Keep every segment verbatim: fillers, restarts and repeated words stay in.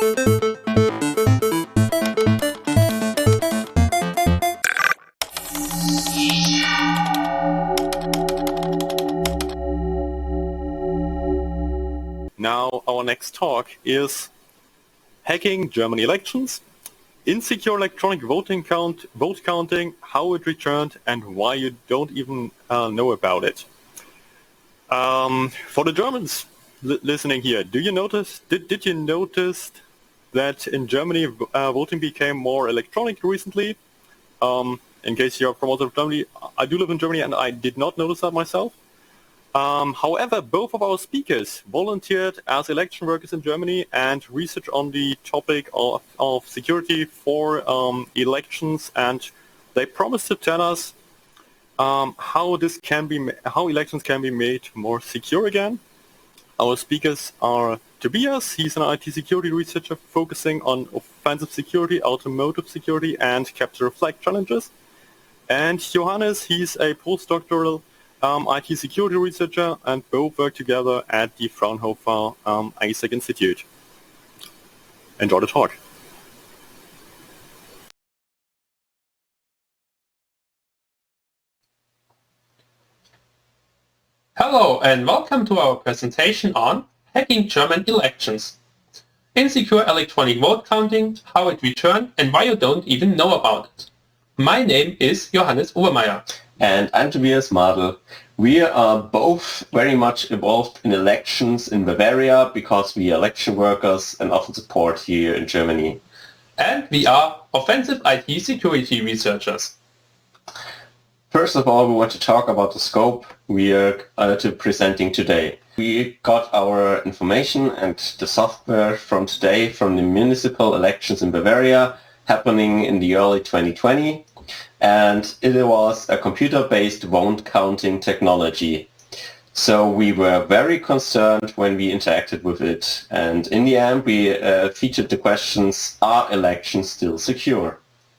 Now, our next talk is hacking German elections, insecure electronic voting count, vote counting, how it returned, and why you don't even uh, know about it. Um, for the Germans li listening here, do you notice? Did did you notice that in Germany uh, voting became more electronic recently? Um, in case you're from outside of Germany, I do live in Germany, and I did not notice that myself. Um, however, both of our speakers volunteered as election workers in Germany and research on the topic of, of security for um, elections, and they promised to tell us um, how this can be, how elections can be made more secure again. Our speakers are Tobias. He's an I T security researcher focusing on offensive security, automotive security, and capture flag challenges. And Johannes, he's a postdoctoral Um, I T security researcher, and both work together at the Fraunhofer um, ISAC Institute. Enjoy the talk. Hello and welcome to our presentation on hacking German elections. Insecure electronic vote counting, how it returned, and why you don't even know about it. My name is Johannes Obermeier. And I'm Tobias Madl. We are both very much involved in elections in Bavaria because we are election workers and often support here in Germany. And we are offensive I T security researchers. First of all, we want to talk about the scope we are uh, to presenting today. We got our information and the software from today from the municipal elections in Bavaria happening in the early twenty twenty. And it was a computer-based vote counting technology. So we were very concerned when we interacted with it. And in the end, we uh, featured the questions, are elections still secure?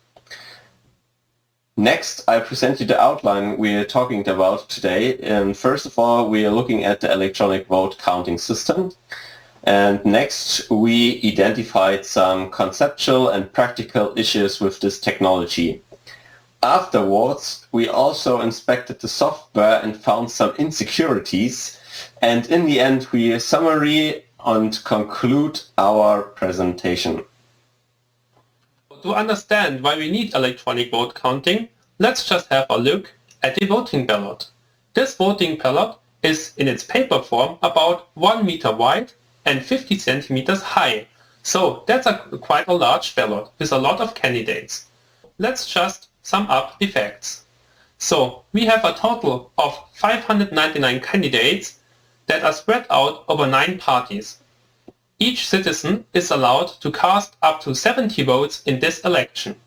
Next, I present you the outline we are talking about today. And first of all, we are looking at the electronic vote counting system. And next, we identified some conceptual and practical issues with this technology. Afterwards, we also inspected the software and found some insecurities, and in the end we summary and conclude our presentation. To understand why we need electronic vote counting, let's just have a look at the voting ballot. This voting ballot is in its paper form about one meter wide and fifty centimeters high, so that's a, quite a large ballot with a lot of candidates. Let's just sum up the facts. So we have a total of five hundred ninety-nine candidates that are spread out over nine parties. Each citizen is allowed to cast up to seventy votes in this election.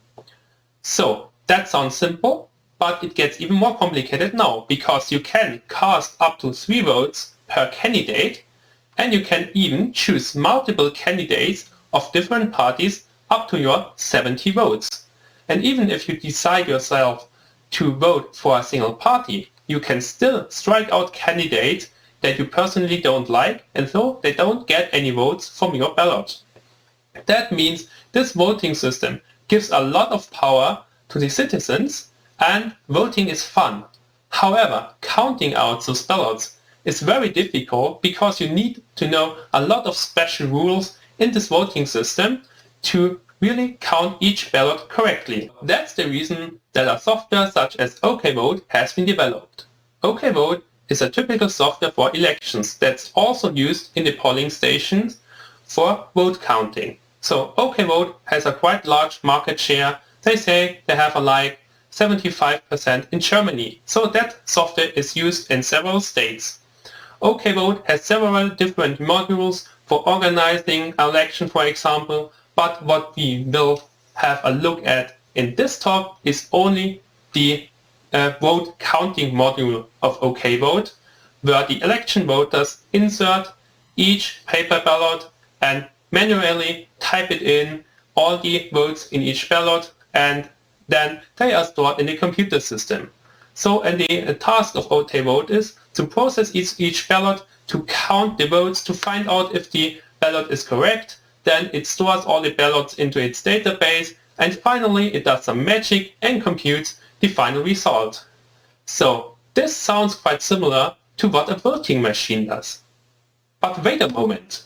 So that sounds simple, but it gets even more complicated now, because you can cast up to three votes per candidate, and you can even choose multiple candidates of different parties up to your seventy votes. And even if you decide yourself to vote for a single party, you can still strike out candidates that you personally don't like, and so they don't get any votes from your ballot. That means this voting system gives a lot of power to the citizens, and voting is fun. However, counting out those ballots is very difficult because you need to know a lot of special rules in this voting system to really count each ballot correctly. That's the reason that a software such as OKVote has been developed. OKVote is a typical software for elections that's also used in the polling stations for vote counting. So OKVote has a quite large market share. They say they have a like seventy-five percent in Germany. So that software is used in several states. OKVote has several different modules for organizing an election, for example. But what we will have a look at in this talk is only the uh, vote counting module of OKVote, where the election voters insert each paper ballot and manually type it in all the votes in each ballot, and then they are stored in the computer system. So and the uh, task of OKVote is to process each, each ballot, to count the votes, to find out if the ballot is correct. then it stores all the ballots into its database, and finally it does some magic and computes the final result. So this sounds quite similar to what a voting machine does. But wait a moment.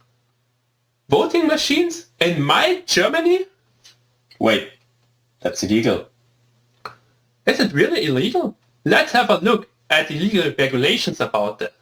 Voting machines in my Germany? Wait, that's illegal. Is it really illegal? Let's have a look at the legal regulations about that.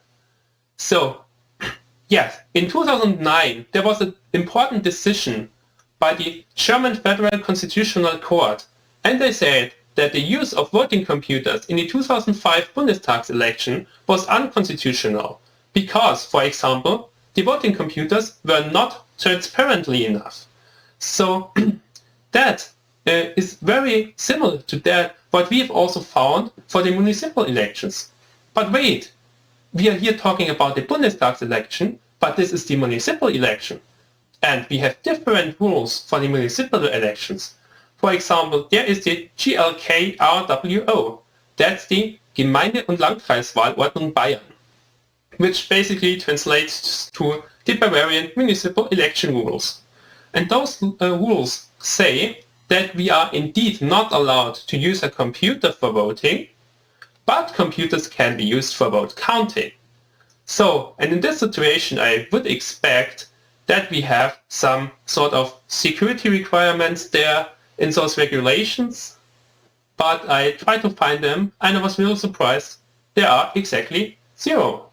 So, yes, in two thousand nine there was an important decision by the German Federal Constitutional Court, and they said that the use of voting computers in the two thousand five Bundestag election was unconstitutional because, for example, the voting computers were not transparently enough. So that uh, is very similar to that what we've also found for the municipal elections. But wait, we are here talking about the Bundestag election, but this is the municipal election. And we have different rules for the municipal elections. For example, there is the G L K R W O. That's the Gemeinde- und Landkreiswahlordnung Bayern, which basically translates to the Bavarian municipal election rules. And those uh, rules say that we are indeed not allowed to use a computer for voting, but computers can be used for vote counting. So, and in this situation I would expect that we have some sort of security requirements there in those regulations, but I tried to find them and I was really surprised there are exactly zero.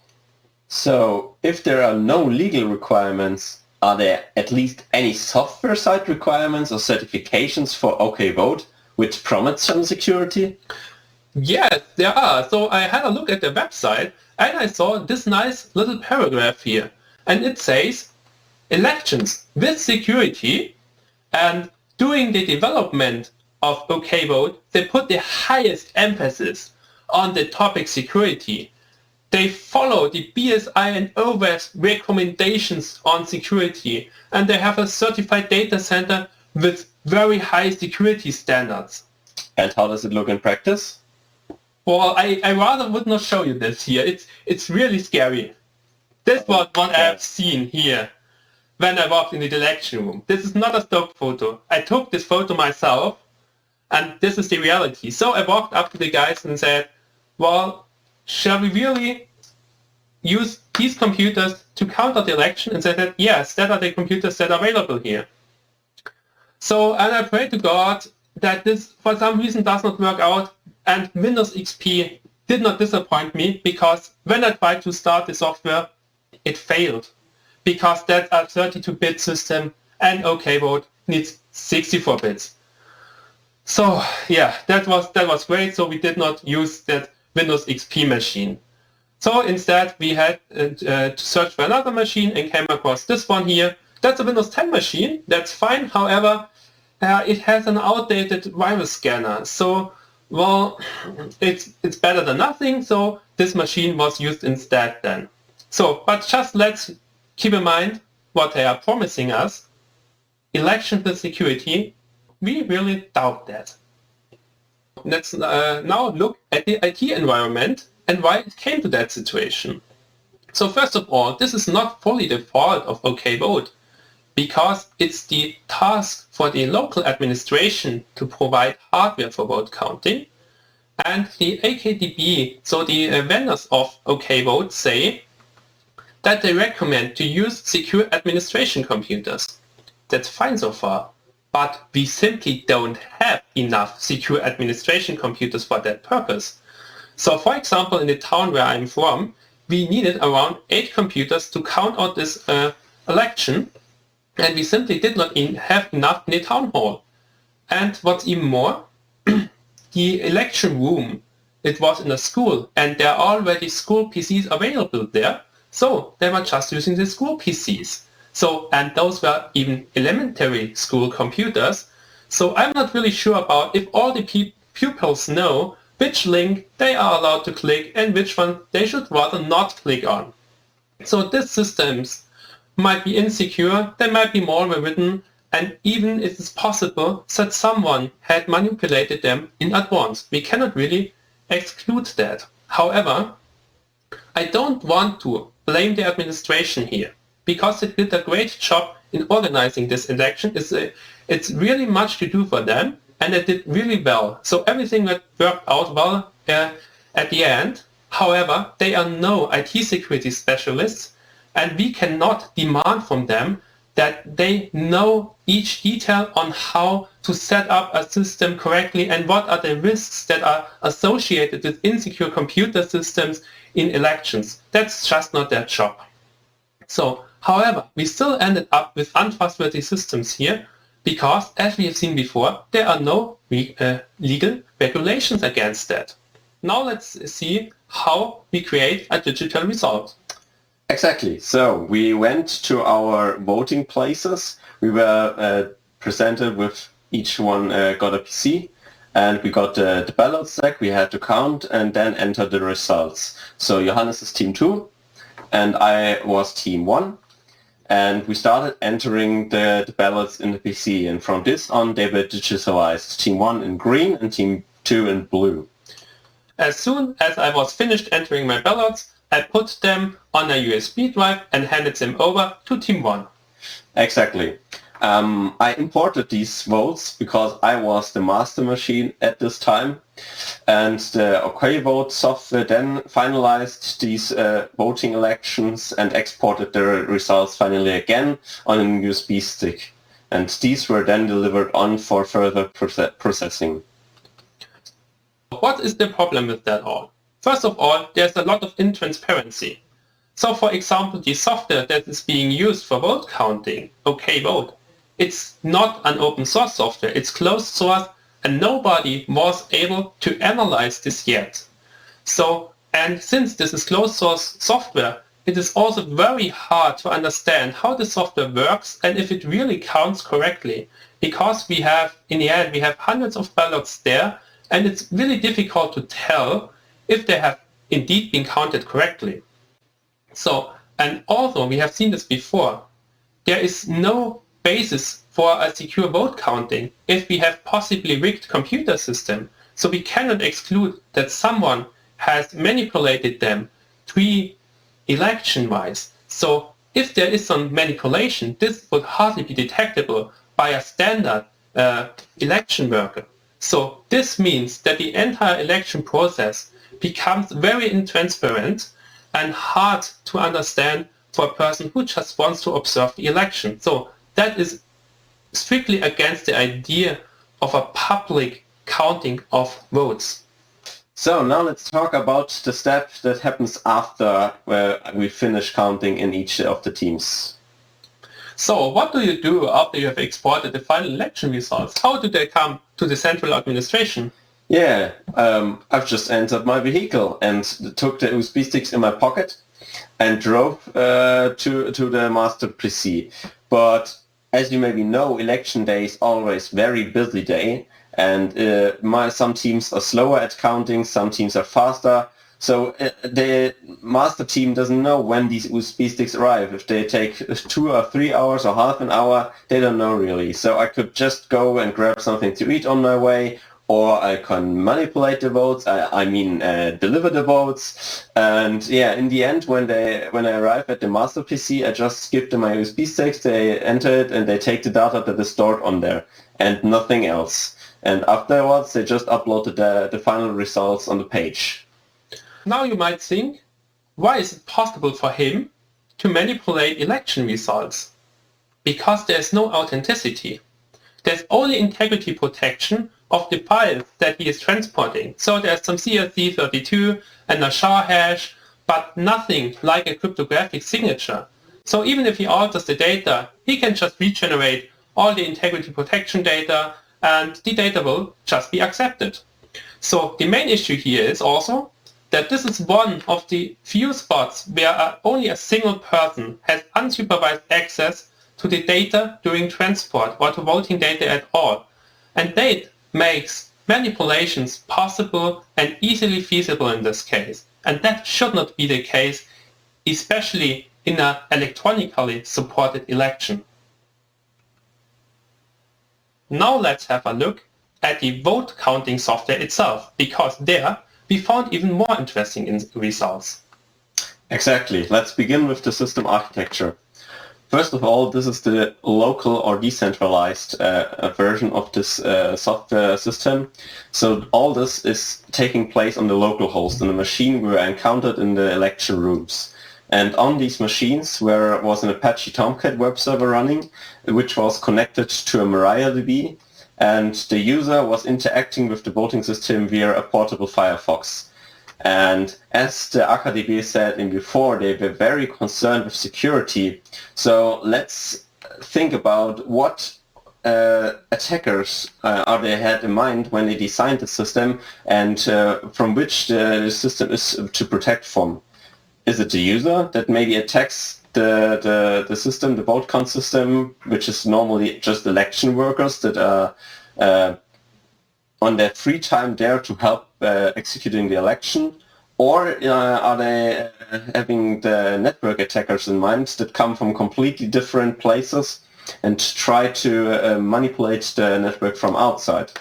So, if there are no legal requirements, are there at least any software side requirements or certifications for OKVote which promise some security? Yes, there are. So I had a look at the website and I saw this nice little paragraph here. And it says, elections with security, and during the development of OKVote, they put the highest emphasis on the topic security. They follow the B S I and O W A S recommendations on security, and they have a certified data center with very high security standards. And how does it look in practice? Well, I, I rather would not show you this here. It's it's really scary. This was what I have seen here when I walked in the election room. This is not a stock photo. I took this photo myself, and this is the reality. So I walked up to the guys and said, well, shall we really use these computers to counter the election? And said that, yes, that are the computers that are available here. So, and I pray to God that this for some reason does not work out, and Windows X P did not disappoint me, because when I tried to start the software, it failed. Because that's a thirty-two bit system and OKVote needs sixty-four bits. So yeah, that was that was great. So we did not use that Windows X P machine. So instead we had uh, to search for another machine and came across this one here. That's a Windows ten machine. That's fine. However, uh, it has an outdated virus scanner. So well, it's it's better than nothing. So this machine was used instead then. So, but just let's keep in mind what they are promising us. Election with security, we really doubt that. Let's uh, now look at the I T environment and why it came to that situation. So first of all, this is not fully the fault of OKVote, because it's the task for the local administration to provide hardware for vote counting. And the A K D B, so the uh, vendors of OKVote, say that they recommend to use secure administration computers. That's fine so far, but we simply don't have enough secure administration computers for that purpose. So for example, in the town where I'm from, we needed around eight computers to count out this uh, election, and we simply did not in have enough in the town hall. And what's even more, the election room, it was in a school, and there are already school P Cs available there, so they were just using the school P Cs. So, and those were even elementary school computers. So I'm not really sure about if all the pe pupils know which link they are allowed to click and which one they should rather not click on. So these systems might be insecure, they might be malware ridden, and even it is possible that someone had manipulated them in advance. We cannot really exclude that. However, I don't want to blame the administration here, because it did a great job in organizing this election. It's, uh, it's really much to do for them, and it did really well. So everything that worked out well uh, at the end. However, they are no I T security specialists, and we cannot demand from them that they know each detail on how to set up a system correctly and what are the risks that are associated with insecure computer systems in elections. That's just not their job. So, however, we still ended up with untrustworthy systems here because, as we have seen before, there are no re- uh, legal regulations against that. Now let's see how we create a digital result. Exactly. So we went to our voting places. We were uh, presented with each one uh, got a P C, and we got uh, the ballot stack. We had to count and then enter the results. So Johannes is team two, and I was team one. And we started entering the, the ballots in the P C. And from this on, they were digitalized. Team one in green and team two in blue. As soon as I was finished entering my ballots, I put them on a U S B drive and handed them over to Team one. Exactly. Um, I imported these votes because I was the master machine at this time, and the OKVote software then finalized these uh, voting elections and exported the results finally again on a U S B stick. And these were then delivered on for further proce- processing. What is the problem with that all? First of all, there's a lot of intransparency. So for example, the software that is being used for vote counting, OKVote, it's not an open source software, it's closed source, and nobody was able to analyze this yet. So, and since this is closed source software, it is also very hard to understand how the software works and if it really counts correctly. Because we have, in the end, we have hundreds of ballots there, and it's really difficult to tell if they have indeed been counted correctly. So, and although we have seen this before, there is no basis for a secure vote counting if we have possibly rigged computer system. So we cannot exclude that someone has manipulated them pre-election-wise. So if there is some manipulation, this would hardly be detectable by a standard uh, election worker. So this means that the entire election process becomes very intransparent and hard to understand for a person who just wants to observe the election. So that is strictly against the idea of a public counting of votes. So now let's talk about the step that happens after where we finish counting in each of the teams. So what do you do after you have exported the final election results? How do they come to the central administration? Yeah, um, I've just entered my vehicle and took the U S B sticks in my pocket and drove uh, to to the master P C. But as you maybe know, election day is always very busy day, and uh, my some teams are slower at counting, some teams are faster. So uh, the master team doesn't know when these U S B sticks arrive. If they take two or three hours or half an hour, they don't know really. So I could just go and grab something to eat on my way, or I can manipulate the votes. I, I mean, uh, deliver the votes. And yeah, in the end, when they when I arrive at the master P C, I just skip to my U S B sticks. They enter it and they take the data that is stored on there, and nothing else. And afterwards, they just uploaded the the final results on the page. Now you might think, why is it possible for him to manipulate election results? Because there's no authenticity. There's only integrity protection of the files that he is transporting. So there's some C S C thirty-two and a S H A hash, but nothing like a cryptographic signature. So even if he alters the data, he can just regenerate all the integrity protection data and the data will just be accepted. So the main issue here is also that this is one of the few spots where only a single person has unsupervised access to the data during transport or to voting data at all. And that makes manipulations possible and easily feasible in this case. And that should not be the case, especially in an electronically supported election. Now let's have a look at the vote counting software itself, because there we found even more interesting results. Exactly. Let's begin with the system architecture. First of all, this is the local or decentralized uh, version of this uh, software system. So all this is taking place on the local host, on the machine we were encountered in the election rooms. And on these machines there was an Apache Tomcat web server running, which was connected to a MariaDB, and the user was interacting with the voting system via a portable Firefox. And as the A K D B said in before, they were very concerned with security. So let's think about what uh, attackers uh, are they had in mind when they designed the system, and uh, from which the system is to protect from. Is it the user that maybe attacks the, the, the system, the vote count system, which is normally just election workers that are uh, on their free time there to help uh, executing the election? Or uh, are they uh, having the network attackers in mind that come from completely different places and try to uh, manipulate the network from outside?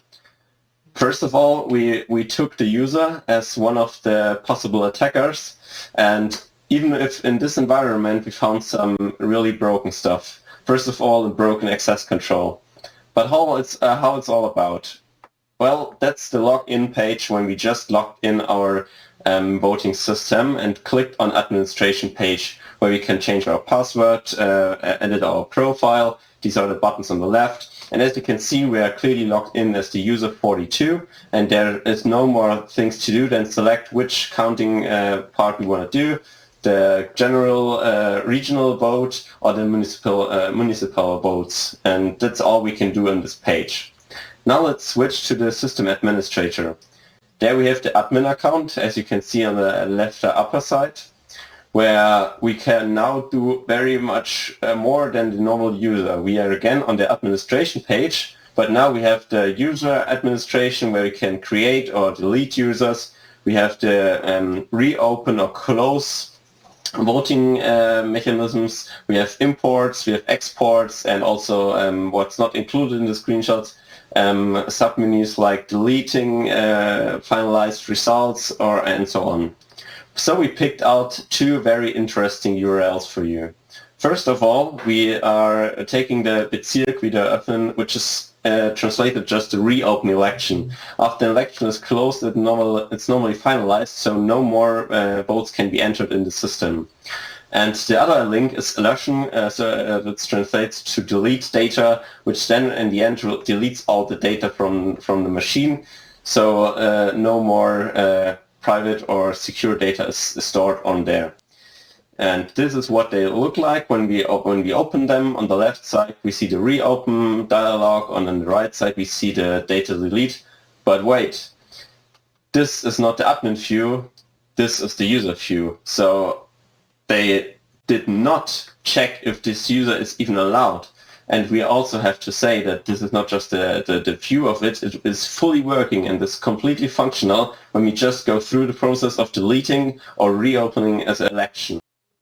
First of all, we, we took the user as one of the possible attackers, and even if in this environment we found some really broken stuff. First of all, broken access control. But how it's, uh, how it's all about? Well, that's the login page when we just logged in our um, voting system and clicked on administration page, where we can change our password, uh, edit our profile. These are the buttons on the left. And as you can see, we are clearly logged in as the user forty-two, and there is no more things to do than select which counting uh, part we want to do, the general uh, regional vote or the municipal, uh, municipal votes. And that's all we can do on this page. Now let's switch to the system administrator. There we have the admin account, as you can see on the left upper side, where we can now do very much uh, more than the normal user. We are again on the administration page, but now we have the user administration where we can create or delete users. We have the um, reopen or close voting uh, mechanisms. We have imports, we have exports, and also um, what's not included in the screenshots, um, submenus like deleting uh, finalized results or and so on. So we picked out two very interesting U R Ls for you. First of all, we are taking the Bezirk wieder öffnen, which is uh, translated just to reopen election. After the election is closed, it normal, it's normally finalized, so no more uh, votes can be entered in the system. And the other link is election, uh, so uh, that translates to delete data, which then in the end deletes all the data from, from the machine. So uh, no more uh, private or secure data is stored on there. And this is what they look like when we when we open them. On the left side we see the reopen dialog, and on the right side we see the data delete. But wait, this is not the admin view, this is the user view. So they did not check if this user is even allowed. And we also have to say that this is not just the, the, the view of it, it is fully working and is completely functional when we just go through the process of deleting or reopening as an election.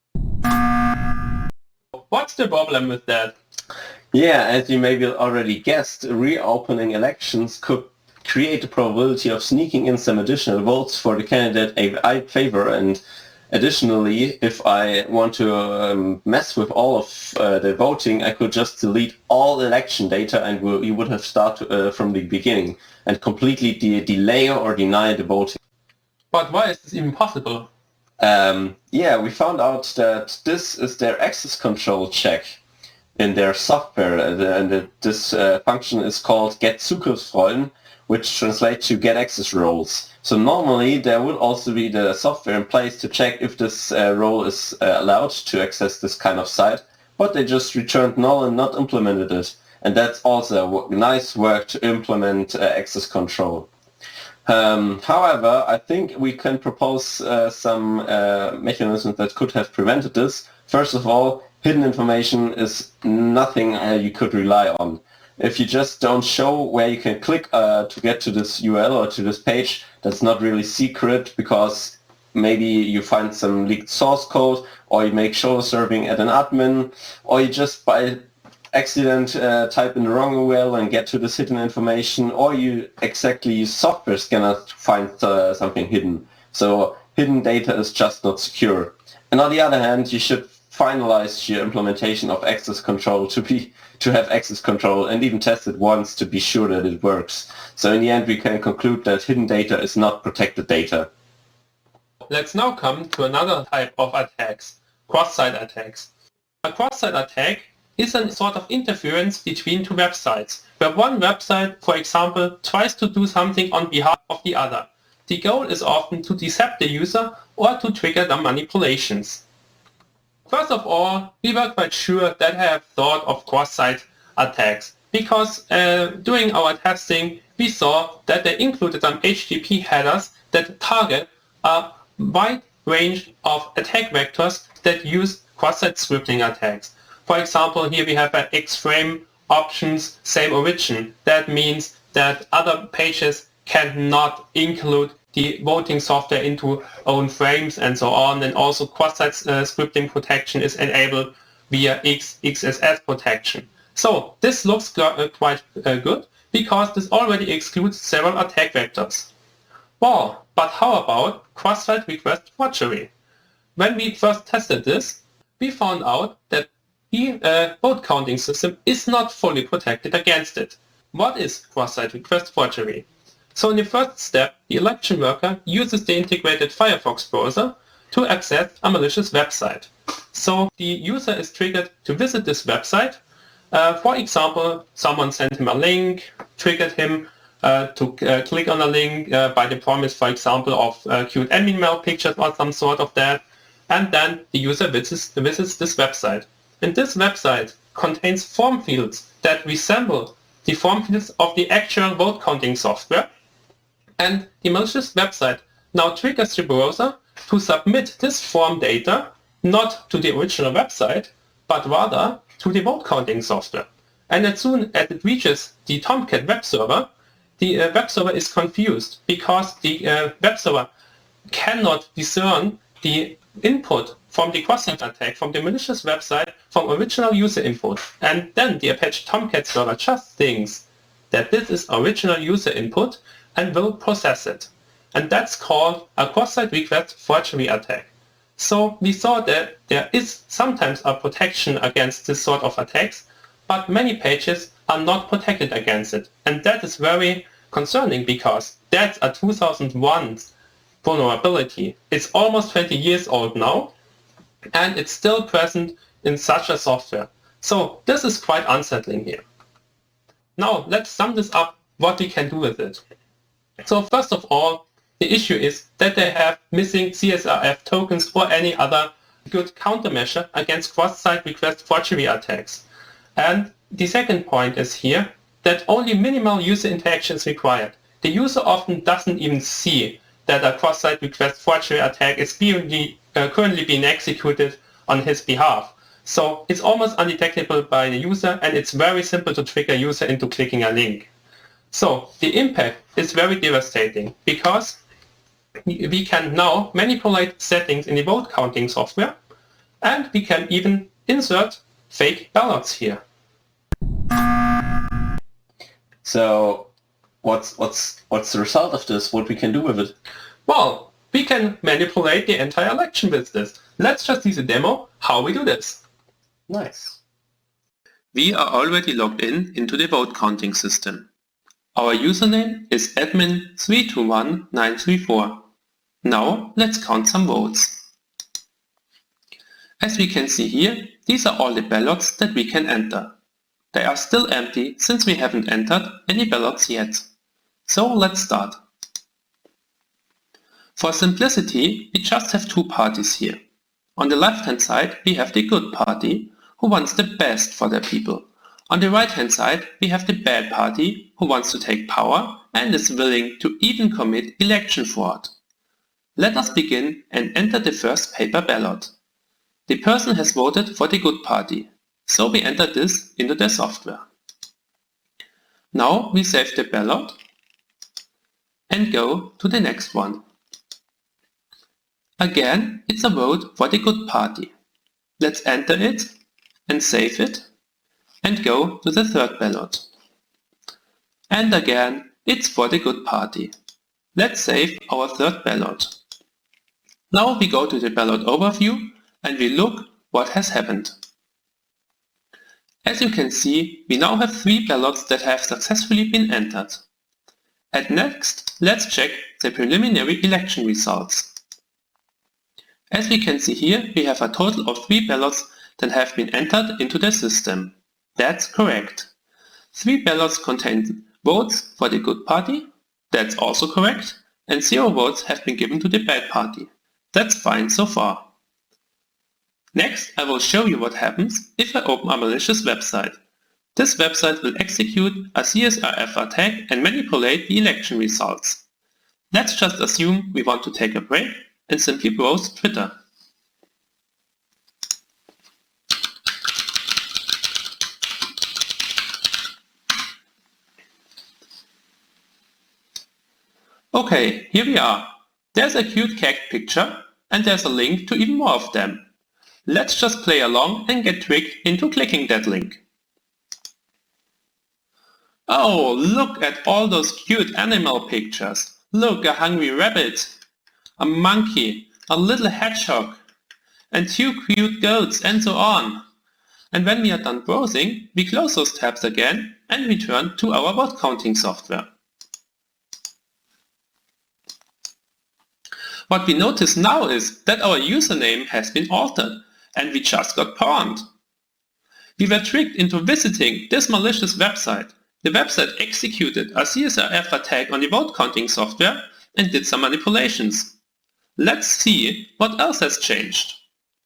What's the problem with that? Yeah, as you maybe already guessed, reopening elections could create the probability of sneaking in some additional votes for the candidate I favor, and additionally, if I want to um, mess with all of uh, the voting, I could just delete all election data and we'll, you would have started uh, from the beginning and completely de delay or deny the voting. But why is this even possible? Um, yeah, we found out that this is their access control check in their software, and this uh, function is called get Zugriffsrollen, which translates to get access roles. So normally there would also be the software in place to check if this uh, role is uh, allowed to access this kind of site, but they just returned null and not implemented it. And that's also nice work to implement uh, access control. Um, however, I think we can propose uh, some uh, mechanisms that could have prevented this. First of all, hidden information is nothing uh, you could rely on. If you just don't show where you can click uh, to get to this U R L or to this page, that's not really secret, because maybe you find some leaked source code, or you make show serving at an admin, or you just by accident uh, type in the wrong U R L and get to this hidden information, or you exactly use software scanner to find uh, something hidden. So hidden data is just not secure. And on the other hand, you should finalized your implementation of access control to be to have access control and even test it once to be sure that it works. So in the end, we can conclude that hidden data is not protected data. Let's now come to another type of attacks, cross-site attacks. A cross-site attack is a sort of interference between two websites, where one website, for example, tries to do something on behalf of the other. The goal is often to deceive the user or to trigger the manipulations. First of all, we were quite sure that I have thought of cross-site attacks, because uh, during our testing we saw that they included some H T T P headers that target a wide range of attack vectors that use cross-site scripting attacks. For example, here we have an X-frame options same origin. That means that other pages cannot include the voting software into own frames and so on, and also cross-site uh, scripting protection is enabled via X S S protection. So this looks uh, quite uh, good, because this already excludes several attack vectors. Well, but how about cross-site request forgery? When we first tested this, we found out that the uh, vote counting system is not fully protected against it. What is cross-site request forgery? So in the first step, the election worker uses the integrated Firefox browser to access a malicious website. So the user is triggered to visit this website. Uh, for example, someone sent him a link, triggered him uh, to uh, click on a link uh, by the promise, for example, of uh, cute admin mail pictures or some sort of that. And then the user visits, visits this website. And this website contains form fields that resemble the form fields of the actual vote counting software. And the malicious website now triggers the browser to submit this form data not to the original website, but rather to the vote counting software. And as soon as it reaches the Tomcat web server, the uh, web server is confused, because the uh, web server cannot discern the input from the cross-site attack, from the malicious website, from original user input. And then the Apache Tomcat server just thinks that this is original user input and will process it. And that's called a cross-site request forgery attack. So we saw that there is sometimes a protection against this sort of attacks, but many pages are not protected against it. And that is very concerning, because that's a two thousand one vulnerability. It's almost twenty years old now, and it's still present in such a software. So this is quite unsettling here. Now let's sum this up, what we can do with it. So first of all, the issue is that they have missing C S R F tokens or any other good countermeasure against cross-site request forgery attacks. And the second point is here that only minimal user interaction is required. The user often doesn't even see that a cross-site request forgery attack is being, uh, currently being executed on his behalf. So it's almost undetectable by the user, and it's very simple to trick a user into clicking a link. So the impact is very devastating, because we can now manipulate settings in the vote counting software, and we can even insert fake ballots here. So what's what's what's the result of this? What we can do with it? Well, we can manipulate the entire election with this. Let's just use a demo how we do this. Nice. We are already logged in into the vote counting system. Our username is admin three two one nine three four. Now let's count some votes. As we can see here, these are all the ballots that we can enter. They are still empty since we haven't entered any ballots yet. So let's start. For simplicity, we just have two parties here. On the left hand side we have the good party, who wants the best for their people. On the right hand side we have the bad party, who wants to take power and is willing to even commit election fraud. Let us begin and enter the first paper ballot. The person has voted for the good party, so we enter this into the software. Now we save the ballot and go to the next one. Again, it's a vote for the good party. Let's enter it and save it and go to the third ballot. And again, it's for the good party. Let's save our third ballot. Now we go to the ballot overview and we look what has happened. As you can see, we now have three ballots that have successfully been entered. And next, let's check the preliminary election results. As we can see here, we have a total of three ballots that have been entered into the system. That's correct. Three ballots contain votes for the good party. That's also correct. And zero votes have been given to the bad party. That's fine so far. Next, I will show you what happens if I open a malicious website. This website will execute a C S R F attack and manipulate the election results. Let's just assume we want to take a break and simply browse Twitter. Okay, here we are. There's a cute cat picture and there's a link to even more of them. Let's just play along and get tricked into clicking that link. Oh, look at all those cute animal pictures. Look, a hungry rabbit, a monkey, a little hedgehog, and two cute goats, and so on. And when we are done browsing, we close those tabs again and return to our vote counting software. What we notice now is that our username has been altered and we just got pawned. We were tricked into visiting this malicious website. The website executed a C S R F attack on the vote counting software and did some manipulations. Let's see what else has changed.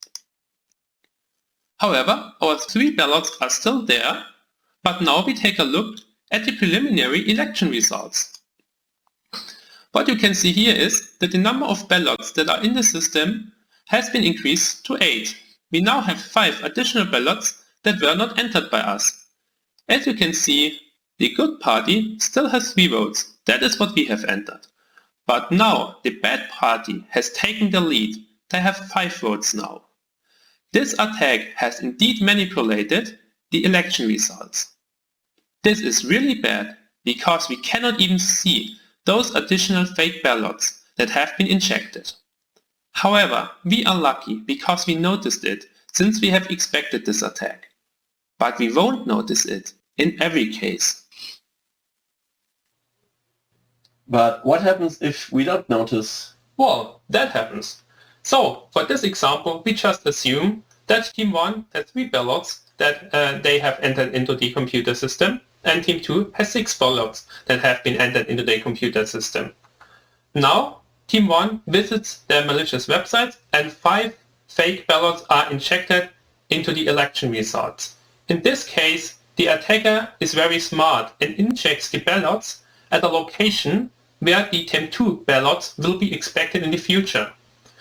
However, our three ballots are still there, but now we take a look at the preliminary election results. What you can see here is that the number of ballots that are in the system has been increased to eight. We now have five additional ballots that were not entered by us. As you can see, the good party still has three votes. That is what we have entered. But now the bad party has taken the lead. They have five votes now. This attack has indeed manipulated the election results. This is really bad because we cannot even see those additional fake ballots that have been injected. However, we are lucky because we noticed it since we have expected this attack. But we won't notice it in every case. But what happens if we don't notice? Well, that happens. So, for this example, we just assume that Team one has three ballots that uh, they have entered into the computer system, and Team two has six ballots that have been entered into the computer system. Now, Team one visits their malicious website and five fake ballots are injected into the election results. In this case, the attacker is very smart and injects the ballots at a location where the Team two ballots will be expected in the future.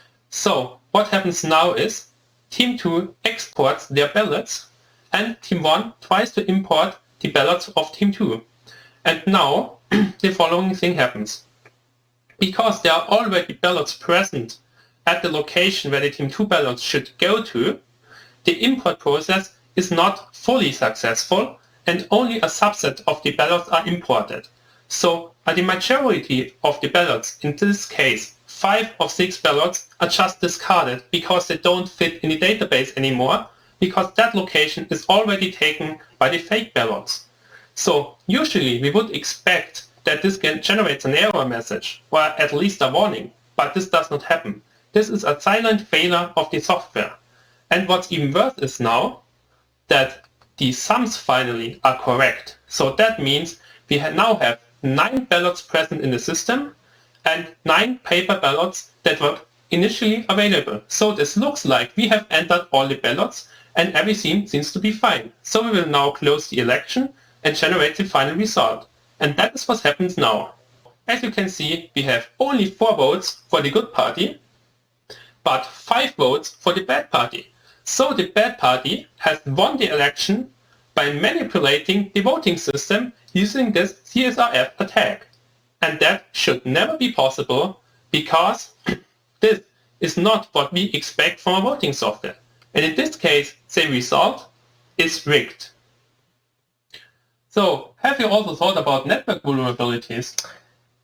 So, what happens now is Team two exports their ballots and Team one tries to import the ballots of Team two. And now the following thing happens. Because there are already ballots present at the location where the Team two ballots should go to, the import process is not fully successful and only a subset of the ballots are imported. So uh, the majority of the ballots, in this case five of six ballots, are just discarded because they don't fit in the database anymore, because that location is already taken by the fake ballots. So usually we would expect that this can generate an error message or at least a warning, but this does not happen. This is a silent failure of the software. And what's even worse is now that the sums finally are correct. So that means we now have nine ballots present in the system and nine paper ballots that were initially available. So this looks like we have entered all the ballots and everything seems to be fine. So we will now close the election and generate the final result. And that is what happens now. As you can see, we have only four votes for the good party, but five votes for the bad party. So the bad party has won the election by manipulating the voting system using this C S R F attack. And that should never be possible because this is not what we expect from a voting software. And in this case, the result is rigged. So, have you also thought about network vulnerabilities?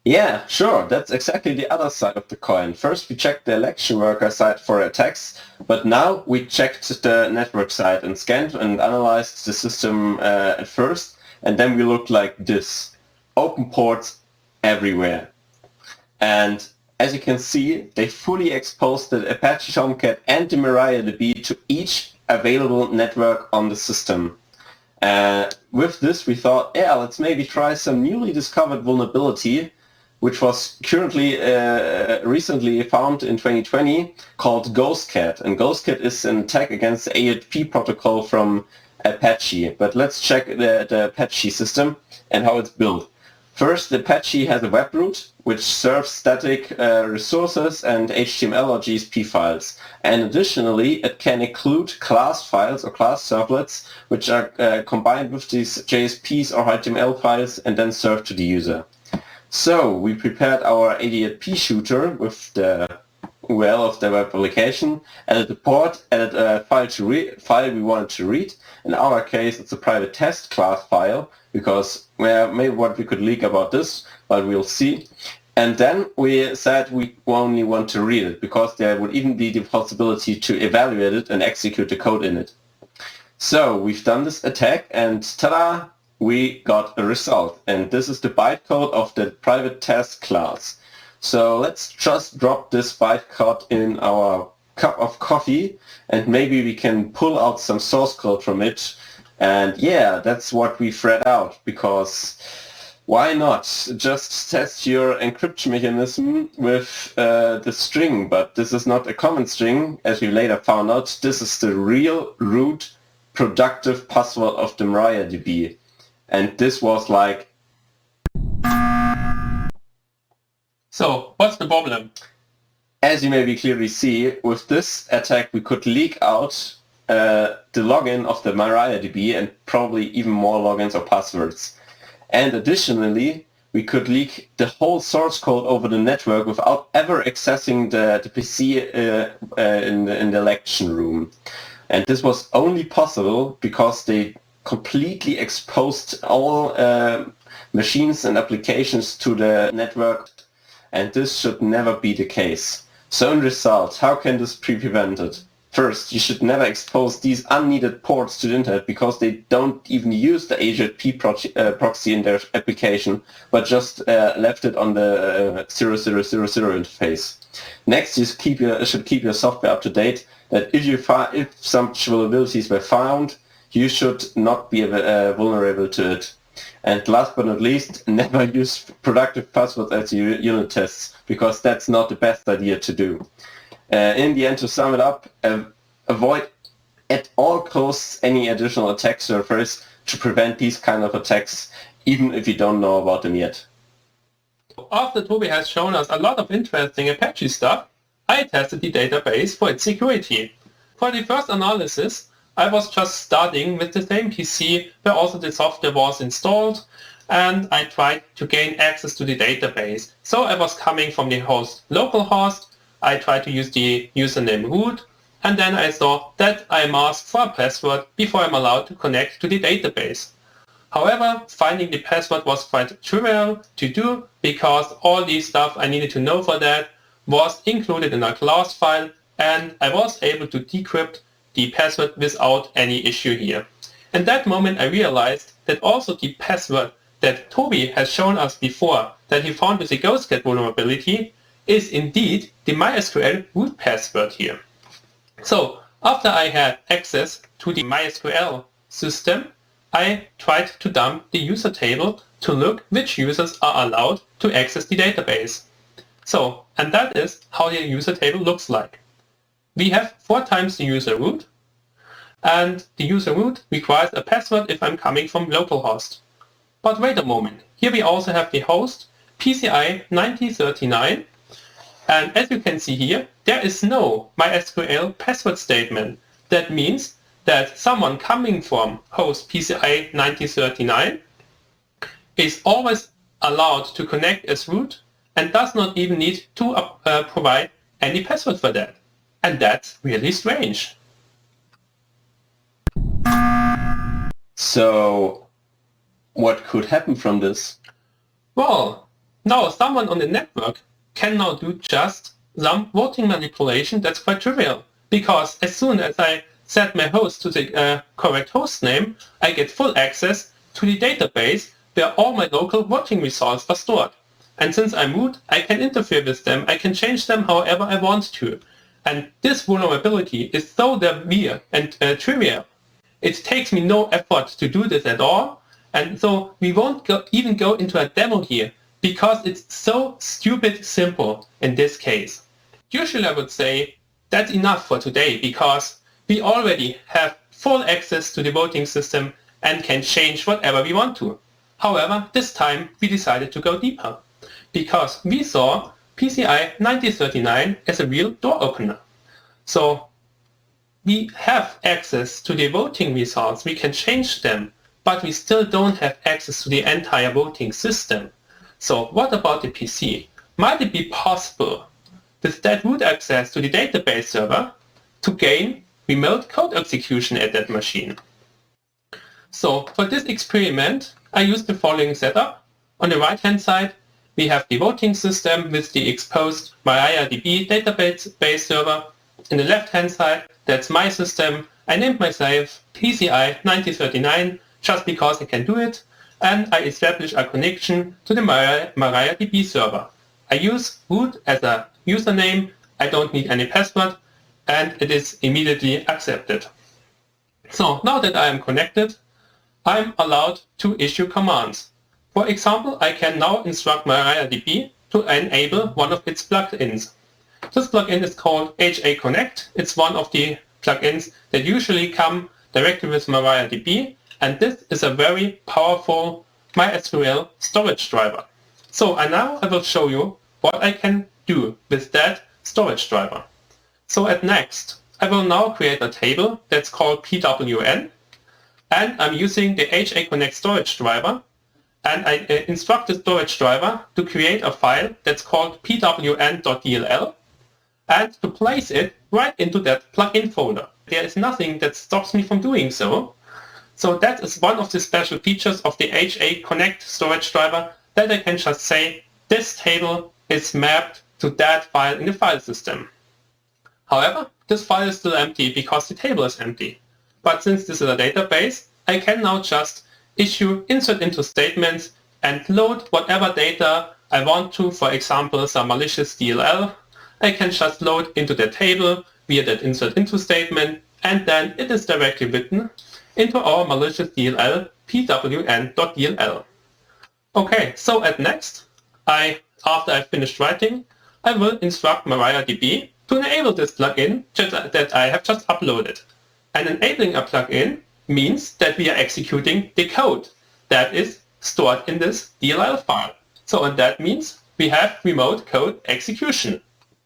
Yeah, sure. That's exactly the other side of the coin. First, we checked the election worker side for attacks, but now we checked the network side and scanned and analyzed the system uh, at first, and then we looked like this. Open ports everywhere. And as you can see, they fully exposed the Apache Tomcat and the MariaDB to each available network on the system. Uh, with this, we thought, yeah, let's maybe try some newly discovered vulnerability, which was currently uh, recently found in twenty twenty, called GhostCat. And GhostCat is an attack against the A H P protocol from Apache. But let's check the, the Apache system and how it's built. First, the Apache has a web root, which serves static uh, resources and H T M L or G S P files. And additionally, it can include class files or class servlets, which are uh, combined with these J S Ps or H T M L files and then served to the user. So we prepared our A D H P shooter with the U R L of the web application, added the port, added a file to read, file we wanted to read. In our case, it's a private test class file, because well, maybe what we could leak about this, but we'll see. And then we said we only want to read it, because there would even be the possibility to evaluate it and execute the code in it. So we've done this attack, and ta-da! We got a result, and this is the bytecode of the private test class. So let's just drop this bytecode in our cup of coffee, and maybe we can pull out some source code from it. And yeah, that's what we've read out, because why not just test your encryption mechanism with uh, the string? But this is not a common string, as we later found out. This is the real root productive password of the MariaDB. And this was like... So, what's the problem? As you maybe clearly see, with this attack we could leak out uh, the login of the MariaDB and probably even more logins or passwords. And additionally, we could leak the whole source code over the network without ever accessing the, the P C uh, uh, in, the, in the election room. And this was only possible because they completely exposed all uh, machines and applications to the network, and this should never be the case. So in result, how can this be prevented? First, you should never expose these unneeded ports to the internet, because they don't even use the A H P pro uh, proxy in their application, but just uh, left it on the uh, zero zero zero zero interface. Next, you keep your, should keep your software up to date, that if, you if some vulnerabilities were found, you should not be uh, vulnerable to it. And last but not least, never use productive passwords as your unit tests, because that's not the best idea to do. Uh, in the end, to sum it up, uh, avoid at all costs any additional attack surface to prevent these kind of attacks, even if you don't know about them yet. After Toby has shown us a lot of interesting Apache stuff, I tested the database for its security. For the first analysis, I was just starting with the same P C where also the software was installed, and I tried to gain access to the database. So I was coming from the host localhost, I tried to use the username root, and then I saw that I'm asked for a password before I'm allowed to connect to the database. However, finding the password was quite trivial to do, because all the stuff I needed to know for that was included in a class file, and I was able to decrypt the password without any issue here. In that moment I realized that also the password that Toby has shown us before that he found with the GhostCat vulnerability is indeed the MySQL root password here. So after I had access to the MySQL system, I tried to dump the user table to look which users are allowed to access the database. So, and that is how the user table looks like. We have four times the user root, and the user root requires a password if I'm coming from localhost. But wait a moment, here we also have the host P C I ninety thirty-nine, and as you can see here, there is no MySQL password statement. That means that someone coming from host P C I ninety thirty-nine is always allowed to connect as root and does not even need to uh, provide any password for that. And that's really strange. So what could happen from this? Well, Now someone on the network can now do just some voting manipulation that's quite trivial, because as soon as I set my host to the uh, correct host name, I get full access to the database where all my local voting results are stored. And since I'm root, I can interfere with them, I can change them however I want to. And this vulnerability is so severe and uh, trivial. It takes me no effort to do this at all, and so we won't go, even go into a demo here, because it's so stupid simple in this case. Usually I would say that's enough for today, because we already have full access to the voting system and can change whatever we want to. However, this time we decided to go deeper, because we saw P C I ninety thirty-nine as a real door opener. So we have access to the voting results, we can change them, but we still don't have access to the entire voting system. So what about the P C? Might it be possible with that root access to the database server to gain remote code execution at that machine? So for this experiment, I used the following setup. On the right-hand side, we have the voting system with the exposed MariaDB database server. In the left-hand side, that's my system. I named myself P C I ninety thirty-nine just because I can do it, and I establish a connection to the MariaDB server. I use root as a username, I don't need any password, and it is immediately accepted. So now that I am connected, I'm allowed to issue commands. For example, I can now instruct MariaDB to enable one of its plugins. This plugin is called H A Connect. It's one of the plugins that usually come directly with MariaDB, and this is a very powerful MySQL storage driver. So and now I will show you what I can do with that storage driver. So at Next, I will now create a table that's called P W N, and I'm using the H A Connect storage driver, and I uh, instruct the storage driver to create a file that's called P W N dot D L L and to place it right into that plugin folder. There is nothing that stops me from doing so. So that is one of the special features of the H A Connect storage driver, that I can just say this table is mapped to that file in the file system. However, this file is still empty because the table is empty. But since this is a database, I can now just issue insert into statements and load whatever data I want to, for example, some malicious D L L. I can just load into the table via that insert into statement, and then it is directly written into our malicious D L L P W N dot D L L. Okay, so at Next, I, after I finished writing, I will instruct MariaDB to enable this plugin that I have just uploaded. And enabling a plugin means that we are executing the code that is stored in this D L L file. So and that means we have remote code execution.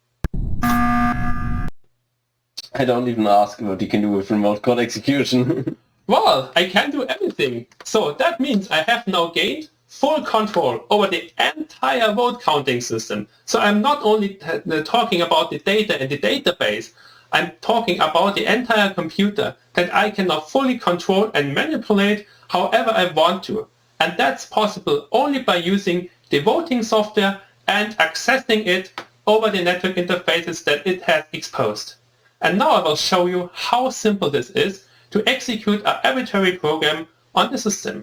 I don't even ask what you can do with remote code execution. Well, I can do everything. So that means I have now gained full control over the entire vote counting system. So I'm not only t- talking about the data in the database, I'm talking about the entire computer that I can now fully control and manipulate however I want to. And that's possible only by using the voting software and accessing it over the network interfaces that it has exposed. And now I will show you how simple this is to execute an arbitrary program on the system.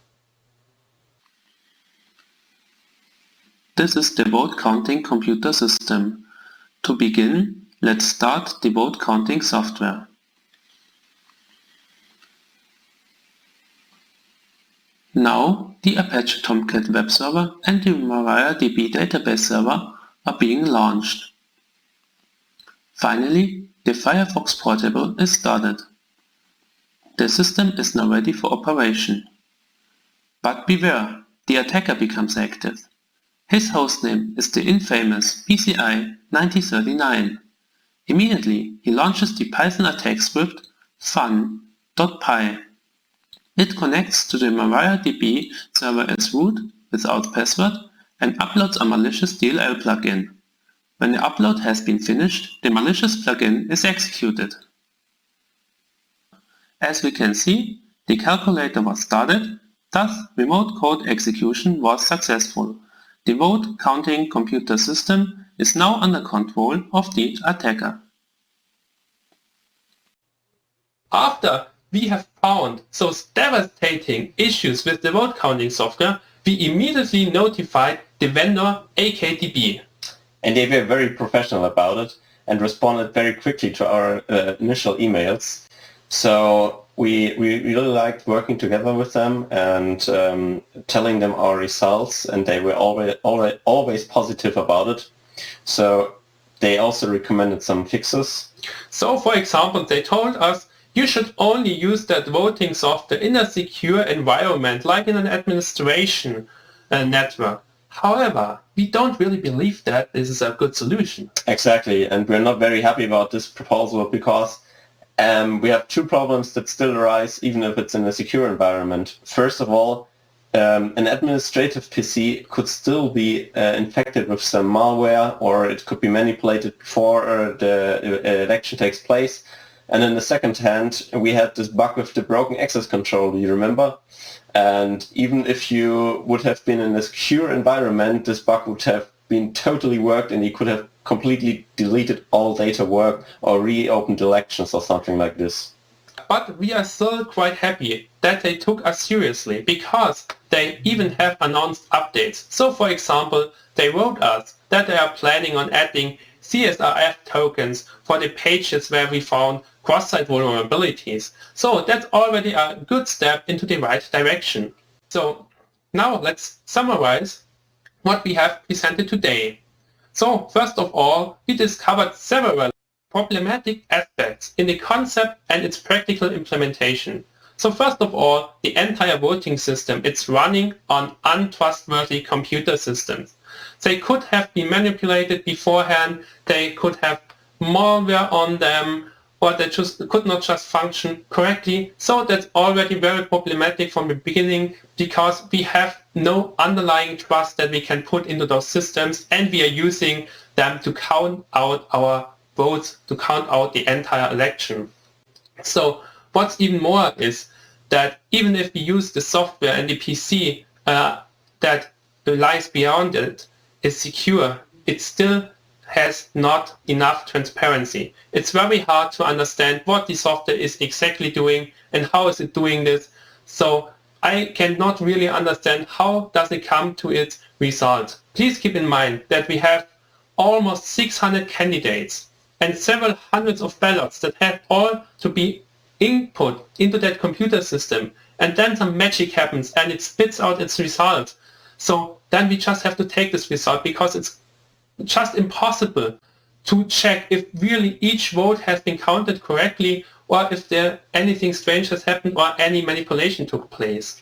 This is the vote counting computer system. To begin, let's start the vote counting software. Now the Apache Tomcat web server and the MariaDB database server are being launched. Finally, the Firefox portable is started. The system is now ready for operation. But beware, the attacker becomes active. His hostname is the infamous P C I ninety thirty-nine. Immediately, he launches the Python attack script fun dot p y. It connects to the MariaDB server as root without password and uploads a malicious D L L plugin. When the upload has been finished, the malicious plugin is executed. As we can see, the calculator was started, thus remote code execution was successful. The vote counting computer system is now under control of the attacker. After we have found those devastating issues with the vote counting software, we immediately notified the vendor A K D B. And they were very professional about it and responded very quickly to our uh, initial emails. So we, we really liked working together with them and um, telling them our results, and they were always, always, always positive about it. So they also recommended some fixes. So for example, they told us you should only use that voting software in a secure environment, like in an administration uh, network. However, we don't really believe that this is a good solution. Exactly, and we're not very happy about this proposal because um, we have two problems that still arise even if it's in a secure environment. First of all, um, an administrative P C could still be uh, infected with some malware, or it could be manipulated before uh, the uh, election takes place. And in the second hand, we had this bug with the broken access control, do you remember? And even if you would have been in a secure environment, this bug would have been totally worked and you could have completely deleted all data work or reopened elections or something like this. But we are still quite happy that they took us seriously because they even have announced updates. So for example, they wrote us that they are planning on adding C S R F tokens for the pages where we found cross-site vulnerabilities. So that's already a good step into the right direction. So now let's summarize what we have presented today. So first of all, we discovered several problematic aspects in the concept and its practical implementation. So first of all, the entire voting system, it's running on untrustworthy computer systems. They could have been manipulated beforehand, they could have malware on them, or they just could not just function correctly. So that's already very problematic from the beginning because we have no underlying trust that we can put into those systems, and we are using them to count out our votes, to count out the entire election. So what's even more is that even if we use the software and the P C uh, that lies beyond it is secure, it still has not enough transparency. It's very hard to understand what the software is exactly doing and how is it doing this. So I cannot really understand how does it come to its result. Please keep in mind that we have almost six hundred candidates and several hundreds of ballots that have all to be input into that computer system, and then some magic happens and it spits out its result. So then we just have to take this result because it's just impossible to check if really each vote has been counted correctly or if there anything strange has happened or any manipulation took place.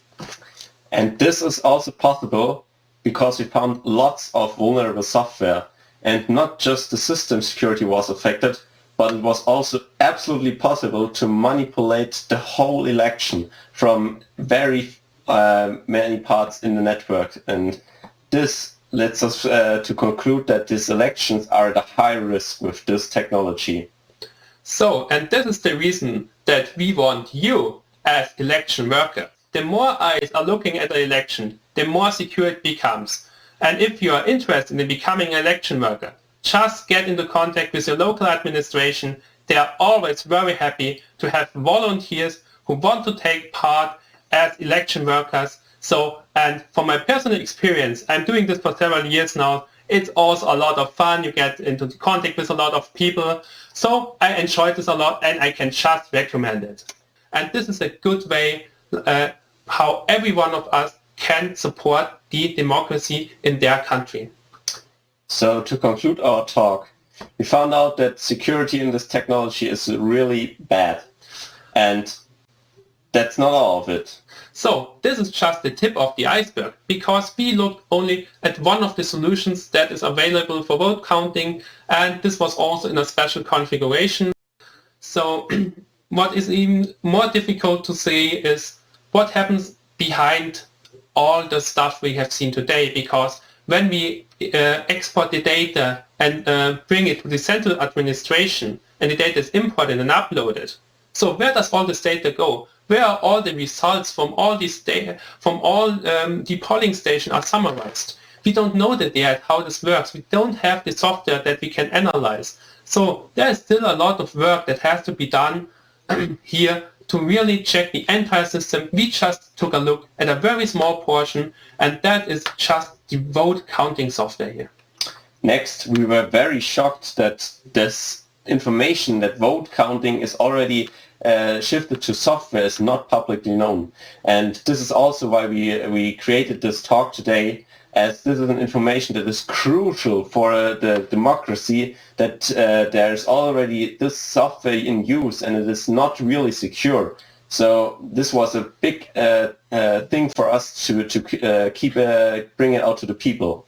And this is also possible because we found lots of vulnerable software, and not just the system security was affected, but it was also absolutely possible to manipulate the whole election from very uh, many parts in the network. And this leads us uh, to conclude that these elections are at a high risk with this technology. So, and this is the reason that we want you as election worker. The more eyes are looking at the election, the more secure it becomes. And if you are interested in becoming an election worker, just get into contact with your local administration. They are always very happy to have volunteers who want to take part as election workers. So, and from my personal experience, I'm doing this for several years now. It's also a lot of fun. You get into contact with a lot of people. So I enjoy this a lot and I can just recommend it. And this is a good way uh, how every one of us can support the democracy in their country. So to conclude our talk, we found out that security in this technology is really bad. And that's not all of it. So this is just the tip of the iceberg because we looked only at one of the solutions that is available for vote counting, and this was also in a special configuration. So what is even more difficult to say is what happens behind all the stuff we have seen today, because when we uh, export the data and uh, bring it to the central administration and the data is imported and uploaded, so where does all this data go? Where are all the results from all these data, from all um, the polling stations are summarized? we don't know that yet how this works. We don't have the software that we can analyze. So there is still a lot of work that has to be done here to really check the entire system. We just took a look at a very small portion, and that is just the vote counting software here. Next, we were very shocked that this information that vote counting is already uh, shifted to software is not publicly known. And this is also why we, we created this talk today, as this is an information that is crucial for uh, the democracy, that uh, there's already this software in use and it is not really secure. So this was a big uh, uh, thing for us to, to uh, keep uh, bring it out to the people.